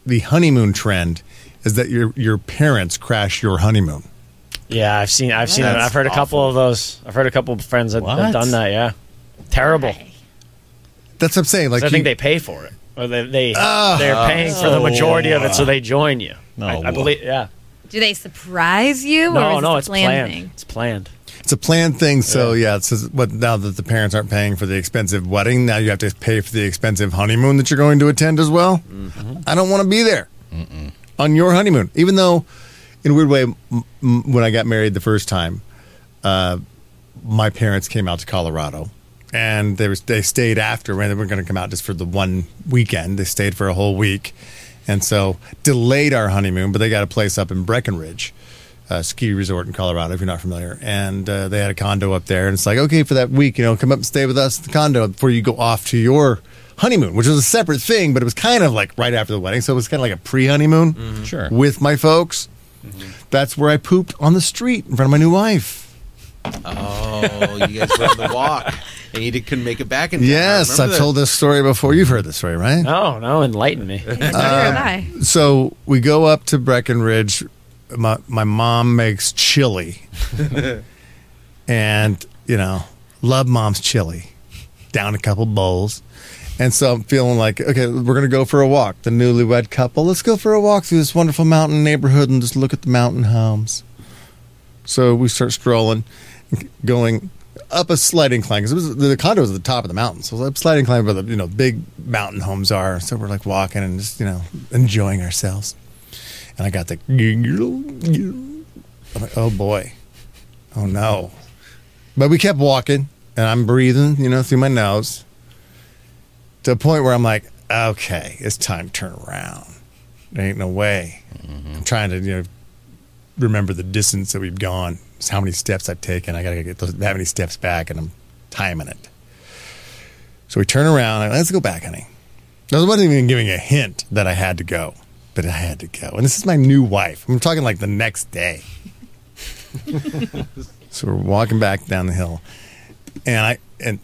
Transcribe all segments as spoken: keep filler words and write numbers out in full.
the honeymoon trend is that your your parents crash your honeymoon. Yeah, I've seen. I've seen. That's it. I've heard a couple awful. of those. I've heard a couple of friends that What? have done that. Yeah, terrible. That's what I'm saying. Like, So I you- think they pay for it, or they they Oh. they're paying for the majority of it, so they join you. No. I, I believe. Yeah. Do they surprise you? or No, is no, it a it's planned planned. thing? It's planned. It's a planned thing, so yeah. It's just, what now that the parents aren't paying for the expensive wedding, now you have to pay for the expensive honeymoon that you're going to attend as well. Mm-hmm. I don't want to be there Mm-mm. on your honeymoon, even though, in a weird way, m- m- when I got married the first time, uh, my parents came out to Colorado, and they was they stayed after when they were going to come out just for the one weekend. They stayed for a whole week, and so delayed our honeymoon. But they got a place up in Breckenridge. Uh, ski resort in Colorado, if you're not familiar. And uh, they had a condo up there. And it's like, okay, for that week, you know, come up and stay with us at the condo before you go off to your honeymoon, which was a separate thing, but it was kind of like right after the wedding. So it was kind of like a pre-honeymoon Mm-hmm. Sure. with my folks. Mm-hmm. That's where I pooped on the street in front of my new wife. Oh, you guys were on the walk. And you couldn't make it back in time. Yes, Remember I've told this story before. You've heard this story, right? No, no, enlighten me. Neither have I. So we go up to Breckenridge. My my mom makes chili, and you know, love mom's chili. Down a couple bowls, and so I'm feeling like, okay, we're gonna go for a walk. The newlywed couple, let's go for a walk through this wonderful mountain neighborhood and just look at the mountain homes. So we start strolling, going up a slight incline because it was the condo was at the top of the mountain, so it was a slight incline where the you know big mountain homes are. So we're like walking and just you know enjoying ourselves. And I got the, I'm like, oh boy, oh no. But we kept walking, and I'm breathing, you know, through my nose, to a point where I'm like, okay, it's time to turn around. There ain't no way. Mm-hmm. I'm trying to, you know, remember the distance that we've gone, it's how many steps I've taken. I got to get those, that many steps back, and I'm timing it. So we turn around, and let's go back, honey. I wasn't even giving a hint that I had to go. But I had to go. And this is my new wife. I'm talking like the next day. So we're walking back down the hill. And I, and,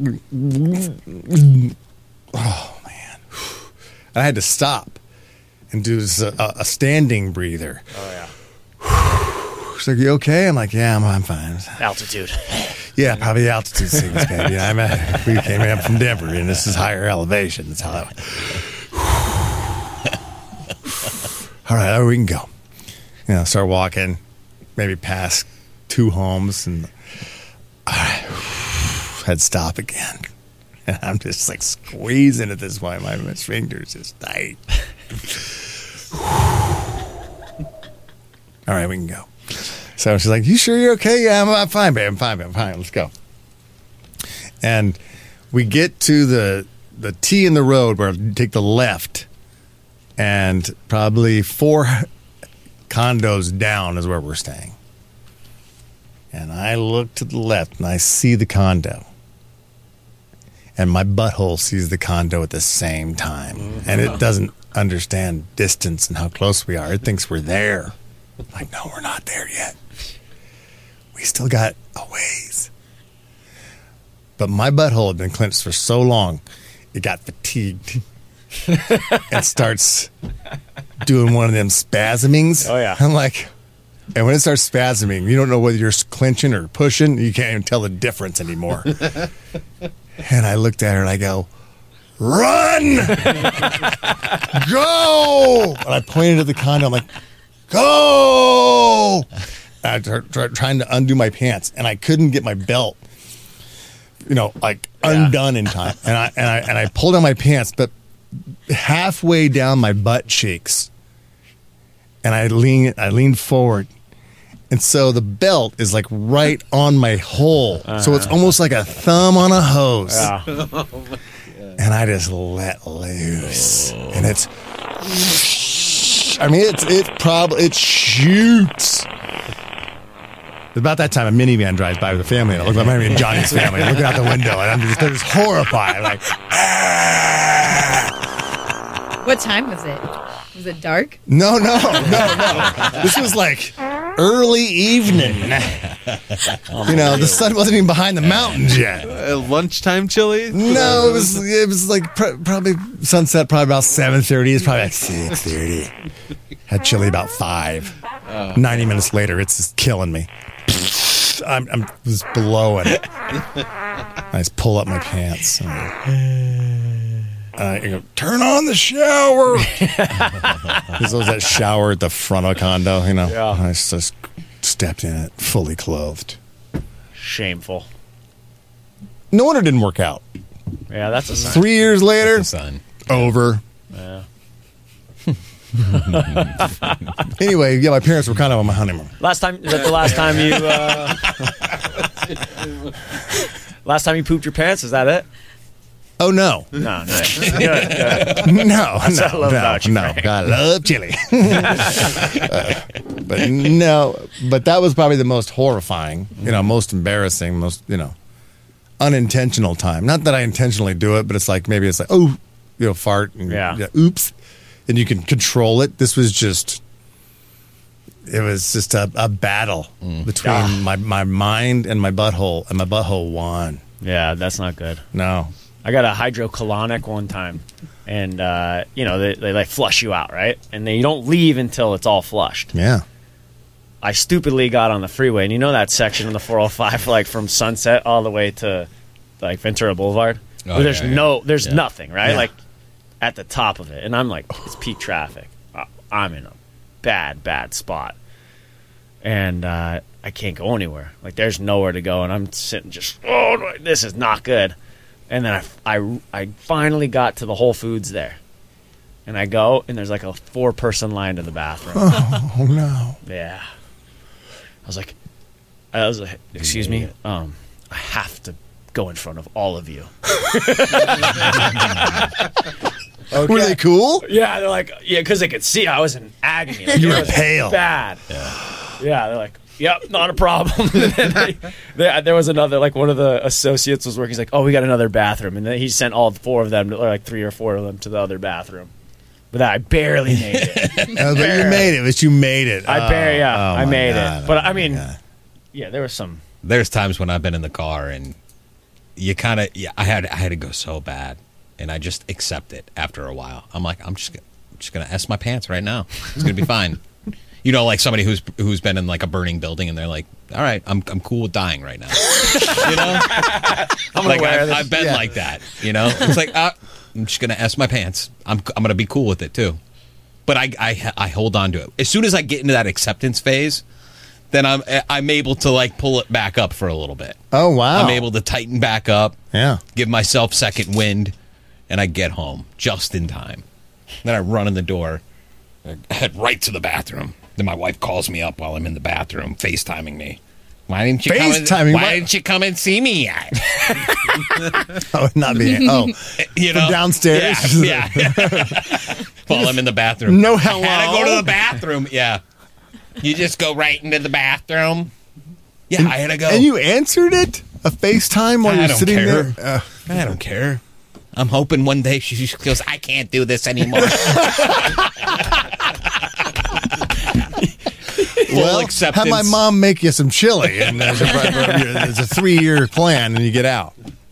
oh man. I had to stop and do this, uh, a standing breather. Oh yeah. She's like, you okay? I'm like, yeah, I'm, I'm fine. Altitude. Yeah, probably altitude sickness, baby. I'm at, we came up from Denver, and this is higher elevation. That's how that went. All right, we can go. You know, start walking, maybe past two homes, and all right, had to stop again. And I'm just like squeezing at this point. My, my fingers just tight. All right, we can go. So she's like, you sure you're okay? Yeah, I'm, I'm fine, babe. I'm fine, babe. I'm fine. Let's go. And we get to the the T in the road where you take the left. And probably four condos down is where we're staying. And I look to the left, and I see the condo. And my butthole sees the condo at the same time. Mm-hmm. And it doesn't understand distance and how close we are. It thinks we're there. I'm like, no, we're not there yet. We still got a ways. But my butthole had been clenched for so long, it got fatigued. And starts doing one of them spasmings. Oh, yeah. I'm like, and when it starts spasming, you don't know whether you're clenching or pushing. You can't even tell the difference anymore. And I looked at her and I go, run! Go! And I pointed at the condo. I'm like, go! And I started try, trying to undo my pants, and I couldn't get my belt, you know, like undone yeah. in time. And I and I and I pulled down my pants, but halfway down my butt cheeks, and I lean I leaned forward, and so the belt is like right on my hole, uh-huh. so it's almost like a thumb on a hose. Yeah. And I just let loose, oh. and it's I mean it's it probably it shoots. About that time, a minivan drives by with a family, and I look like maybe Johnny's family, looking out the window, and I'm just, they're just horrified, like. Ah! What time was it? Was it dark? No, no, no, no. This was like early evening. You know, the sun wasn't even behind the mountains yet. uh, lunchtime chili? No, it was it was like pr- probably sunset, probably about seven thirty. It's probably like six thirty. Had chili about five. Ninety minutes later, it's just killing me. I'm, I'm just blowing it. I just pull up my pants. And, uh, you go, turn on the shower. Because there was that shower at the front of the condo, you know. Yeah. I just, just stepped in it, fully clothed. Shameful. No wonder it didn't work out. Yeah, that's a sign. Three years later, Son. over. Yeah. Anyway, yeah, my parents were kind of on my honeymoon. Last time, is that the last time you, uh, last time you pooped your pants? Is that it? Oh, no. No, no. Good, good. No, That's no, what I love no, about you, no. Frank. I love chili. Uh, but no, but that was probably the most horrifying, you know, most embarrassing, most, you know, unintentional time. Not that I intentionally do it, but it's like maybe it's like, oh, you know, fart. And, Yeah. oops. And you can control it. This was just, it was just a, a battle between Ah. my, my mind and my butthole, and my butthole won. Yeah, that's not good. No. I got a hydrocolonic one time, and uh, you know they, they like flush you out, right? And then you don't leave until it's all flushed. Yeah. I stupidly got on the freeway, and you know that section of the four oh five, like from Sunset all the way to like Ventura Boulevard, Oh, where there's yeah, yeah. no, there's Yeah. nothing, right? Yeah. Like at the top of it, and I'm like, it's peak traffic. I- I'm in a bad, bad spot, and uh, I can't go anywhere. Like there's nowhere to go, and I'm sitting just, oh, this is not good. And then I, I, I finally got to the Whole Foods there. And I go, and there's like a four-person line to the bathroom. Oh, no. Yeah. I was like, I was like, excuse me, um, I have to go in front of all of you. Were they cool? Yeah, they're like, yeah, because they could see I was in agony. Like, You it were was pale. Bad. Yeah, they're like, yep, not a problem. And then they, they, there was another, like one of the associates was working. He's like, oh, we got another bathroom. And then he sent all four of them, or like three or four of them, to the other bathroom. But I barely made it. Uh, but you made it. But you made it. I barely, yeah, Oh, I my made God. it. But Oh, I my mean, God. yeah, there was some. There's times when I've been in the car and you kind of, yeah, I had I had to go so bad, and I just accept it after a while. I'm like, I'm just, I'm just gonna S my pants right now. It's gonna be fine. You know, like somebody who's who's been in like a burning building, and they're like, all right, I'm I'm cool with dying right now. You know, I'm like aware of I've, this. I've been Yeah. like that. You know, it's like uh, I'm just gonna S my pants. I'm I'm gonna be cool with it too. But I, I I hold on to it. As soon as I get into that acceptance phase, then I'm I'm able to like pull it back up for a little bit. Oh, wow. I'm able to tighten back up, Yeah. give myself second wind, and I get home just in time. Then I run in the door, I head right to the bathroom. Then my wife calls me up while I'm in the bathroom, FaceTiming me. Why didn't you come? FaceTiming? And, why What? didn't you come and see me yet? Oh, not me. Oh, You From know, downstairs? Yeah. yeah. While I'm in the bathroom. No I had to hello? go to the bathroom. Yeah. You just go right into the bathroom. Yeah, I had to go. and you answered it? A FaceTime while I you're don't sitting care. there? Uh, I don't care. I'm hoping one day she just goes, I can't do this anymore. Full well, acceptance. have my mom make you some chili, and there's a, there's a three-year plan, and you get out.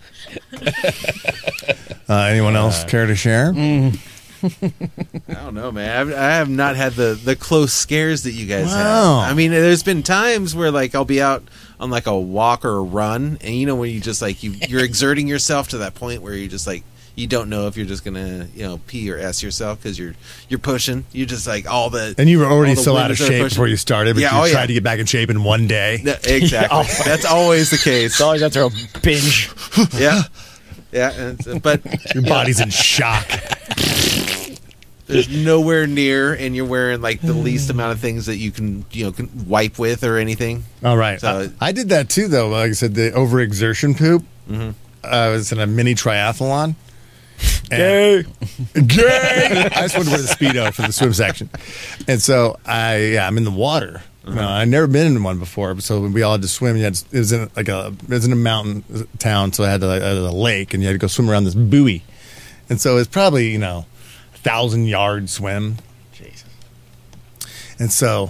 Uh, anyone else care to share? I don't know, man. I've, I have not had the, the close scares that you guys Wow. have. I mean, there's been times where like I'll be out on like a walk or a run, and you know when you just like you you're exerting yourself to that point where you just like you don't know if you're just gonna you know pee or s yourself because you're you're pushing. You just like all the And you were already all the so out of windows are shape pushing. before you started, but Yeah, you oh, tried yeah. to get back in shape in one day. No, exactly. That's always the case. It's always after a binge. Yeah, yeah. And, but Your body's in shock. there's nowhere near, and you're wearing like the least amount of things that you can you know can wipe with or anything. All right. So- I, I did that too, though. Like I said, the overexertion poop. Mm-hmm. I was in a mini triathlon. Gay. Gay. I just wanted to wear the Speedo for the swim section. And so I, yeah, I'm in the water. You know, I'd never been in one before, so we all had to swim. You had to, it was in like a it was in a mountain town, so I had to like, uh, a lake, and you had to go swim around this buoy. And so it's probably you know a thousand yard swim. Jesus. And so,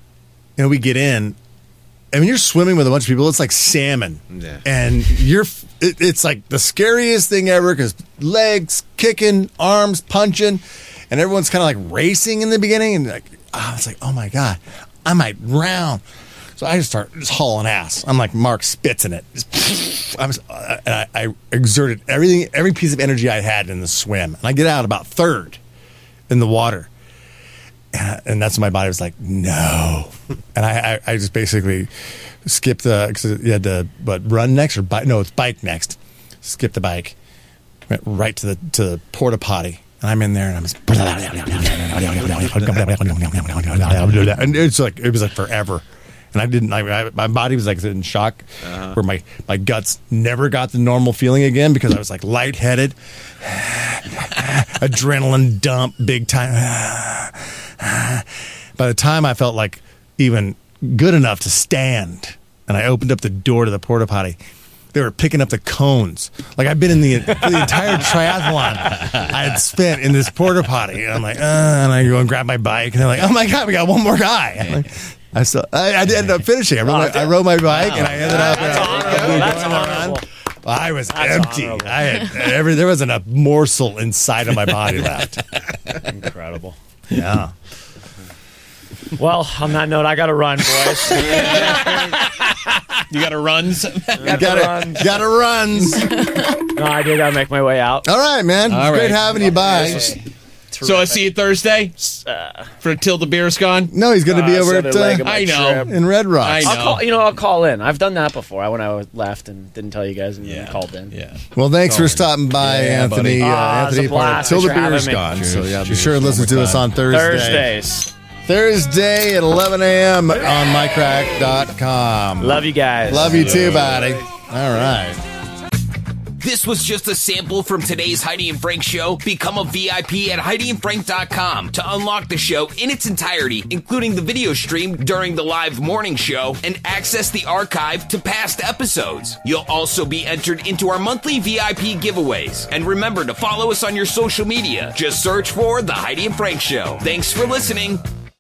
you know, we get in, and when you're swimming with a bunch of people, it's like salmon. Yeah. And you're it, it's like the scariest thing ever because legs kicking, arms punching, and everyone's kind of like racing in the beginning. And like, I was like, oh my God, I might drown. So I just start just hauling ass. I'm like Mark Spitz in it. Just, I, was, uh, and I, I exerted everything, every piece of energy I had in the swim. And I get out about third in the water. And, and that's when my body was like, no. And I, I, I just basically skipped the, because you had to, what, run next or bike? No, it's bike next. Skip the bike. Went right to the to the porta potty. And I'm in there and I'm just, and it's like, it was like forever. And I didn't, I, I, my body was like in shock uh-huh. where my, my guts never got the normal feeling again because I was like lightheaded, adrenaline dump, big time. By the time I felt like even good enough to stand and I opened up the door to the porta potty, they were picking up the cones. Like I've been in the, the entire triathlon I had spent in this porta potty. And I'm like, uh, and I go and grab my bike and they're like, oh my God, we got one more guy. I'm like, I still, I, I ended up finishing. I rode, my, I rode my bike wow. and I ended up. That's honorable. That's honorable. I was That's empty. honorable. I had every. There wasn't a morsel inside of my body left. Incredible. Yeah. Well, on that note, I got to run, boys. You got to runs. Got to runs. Got to runs. No, I do got to make my way out. All right, man. All Great right. having you by. So I see you Thursday Uh, for till the beer's gone. No, he's going to be uh, over set at a leg uh, of my I know. trip. in Red Rocks. I know. I'll call, you know, I'll call in. I've done that before. I when I left and didn't tell you guys and Yeah. then called in. Yeah. Well, thanks Call for in. stopping by, Yeah, Anthony. buddy. Uh, Ah, it's a Anthony, blast. till the Thanks for beer is having me. gone. Cheers. So yeah, be Cheers. sure to listen One to more us time. on Thursday. Thursdays. Thursday at eleven a.m. on my crack dot com. Love you guys. Love you too, buddy. All right. This was just a sample from today's Heidi and Frank show. Become a V I P at Heidi and Frank dot com to unlock the show in its entirety, including the video stream during the live morning show, and access the archive to past episodes. You'll also be entered into our monthly V I P giveaways. And remember to follow us on your social media. Just search for The Heidi and Frank Show. Thanks for listening.